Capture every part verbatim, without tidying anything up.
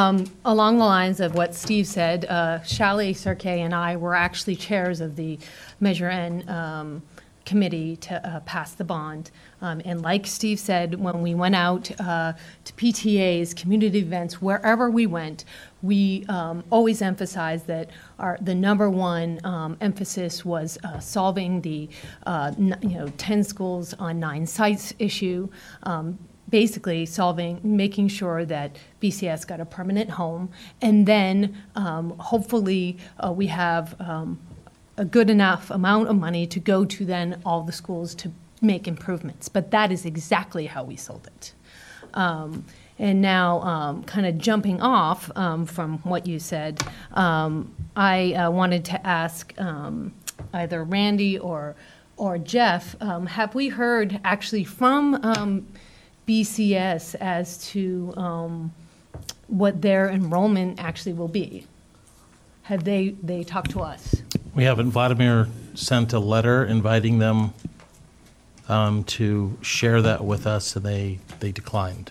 Um, along the lines of what Steve said, uh, Shally Sarkay and I were actually chairs of the Measure N um, committee to uh, pass the bond. Um, and like Steve said, when we went out uh, to P T As, community events, wherever we went, we um, always emphasized that our the number one um, emphasis was uh, solving the uh, n- you know ten schools on nine sites issue. Um, basically solving, making sure that B C S got a permanent home, and then um, hopefully uh, we have um, a good enough amount of money to go to then all the schools to make improvements. But that is exactly how we sold it. Um, and now, um, kind of jumping off um, from what you said, um, I uh, wanted to ask um, either Randy or or Jeff, um, have we heard actually from um, B C S as to um, what their enrollment actually will be? Have they, they talked to us? We haven't. Vladimir sent a letter inviting them um, to share that with us, and they, they declined.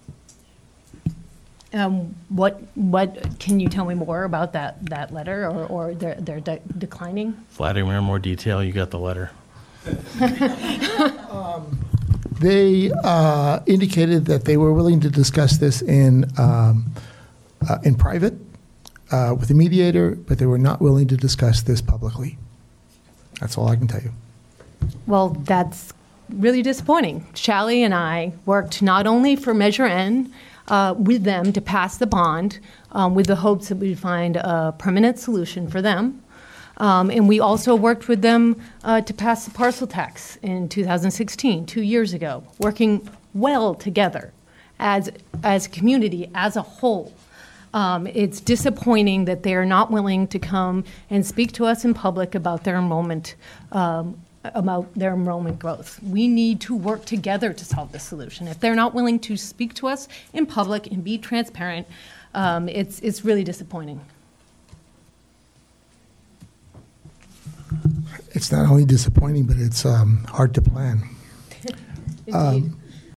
Um, what, what, can you tell me more about that, that letter, or, or their, their de- declining? Vladimir, more detail. You got the letter. um, they uh, indicated that they were willing to discuss this in, um, uh, in private uh, with a mediator, but they were not willing to discuss this publicly. That's all I can tell you. Well, that's really disappointing. Shally and I worked not only for Measure N, Uh, with them to pass the bond um, with the hopes that we'd find a permanent solution for them. Um, and we also worked with them uh, to pass the parcel tax in two thousand sixteen, two years ago, working well together as, as a community, as a whole. Um, it's disappointing that they are not willing to come and speak to us in public about their enrollment um, about their enrollment growth. We need to work together to solve this solution. If they're not willing to speak to us in public and be transparent, um, it's, it's really disappointing. It's not only disappointing, but it's um, hard to plan. Indeed. Um,